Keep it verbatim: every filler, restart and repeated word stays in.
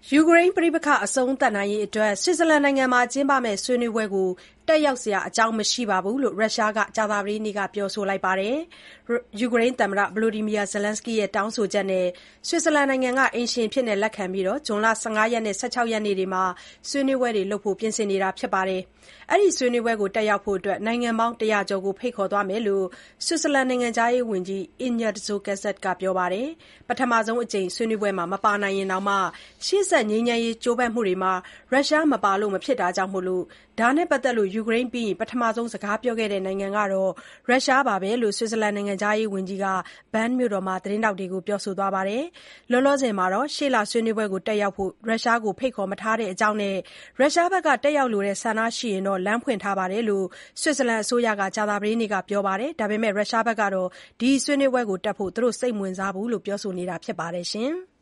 ယူကရိန်းပဋိပက္ခအဆုံးသတ်နိုင်ရေးအတွက်ဆွစ်ဇာလန်နိုင်ငံမှာကျင်းပမယ့်ဆွေးနွေးပွဲကိုတက်ရောက်စရာအကြောင်းမရှိဘူးလို့ရုရှားကကြာသပတေးနေ့ကပြောဆိုလိုက်ပါတယ်။ ယူကရိန်းသမ္မတ Volodymyr Zelenskyy ရဲ့တောင်းဆိုချက်နဲ့ဆွစ်ဇာလန်နိုင်ငံကအိမ်ရှင်အဖြစ်လက်ခံပြီး ဇွန်လ ၁၅ ရက်နဲ့ ၁၆ ရက်နေ့တွေမှာဆွေးနွေးပွဲတွေလုပ်ဖို့ပြင်ဆင်နေတာပါ။ အဲဒီဆွေးနွေးပွဲကိုတက်ရောက်ဖို့ နိုင်ငံပေါင်း တရာကျော်ကိုဖိတ်ခေါ်သွားမယ်လို့ ဆွစ်ဇာလန်နိုင်ငံခြားရေးဝန်ကြီး Ignaz Kyriakides ကပြောပါတယ်။ ပထမဆုံးအကြိမ်ဆွေးနွေးပွဲမှာမပါနိုင်ရင်တောင် ရှေ့ဆက်ငြိမ်းချမ်းရေးကြိုးပမ်းမှုတွေမှာရုရှားမပါလို့မဖြစ်တာကြောင့် ဒါနဲ့ပတ်သက်လို့ ယူကရိန်းပြီးရင် ပထမဆုံးစကားပြောခဲ့တဲ့နိုင်ငံကရုရှားပါပဲလို့ ဆွစ်ဇာလန်နိုင်ငံခြားရေးဝန်ကြီးက Bern မြို့တော်မှာသတင်းထောက်တွေကိုပြောဆိုသွားပါတယ်။ လောလောဆယ်မှာတော့ ရှေ့လဆွေးနွေးပွဲတက်ရောက်ဖို့ ရုရှားကိုဖိတ်ခေါ်မထားကြောင်းနဲ့ ရုရှားဘက်ကတက်ရောက်လိုတဲ့ဆန္ဒရှိရင် လမ်းဖွင့်ထားတယ်လို့ ဆွစ်ဇာလန်အစိုးရက ကြာသပတေးနေ့ကပြောပါတယ်။ ဒါပေမဲ့ ရုရှားဘက်ကတော့ ဒီဆွေးနွေးပွဲတက်ဖို့ စိတ်မဝင်စားဘူးလို့ပြောဆိုနေတာဖြစ်ပါတယ်။